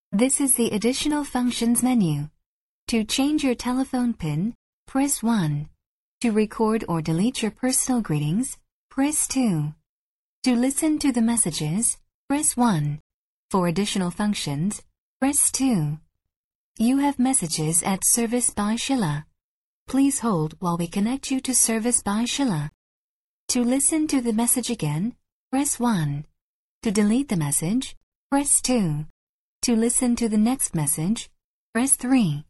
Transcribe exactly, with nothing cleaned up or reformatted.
This is the Additional Functions menu. To change your telephone PIN, press one. To record or delete your personal greetings, press two. To listen to the messages, press one. For additional functions, press two. You have messages at Service by Sheila. Please hold while we connect you to Service by Sheila. To listen to the message again, press one. To delete the message, press two. To listen to the next message, press three.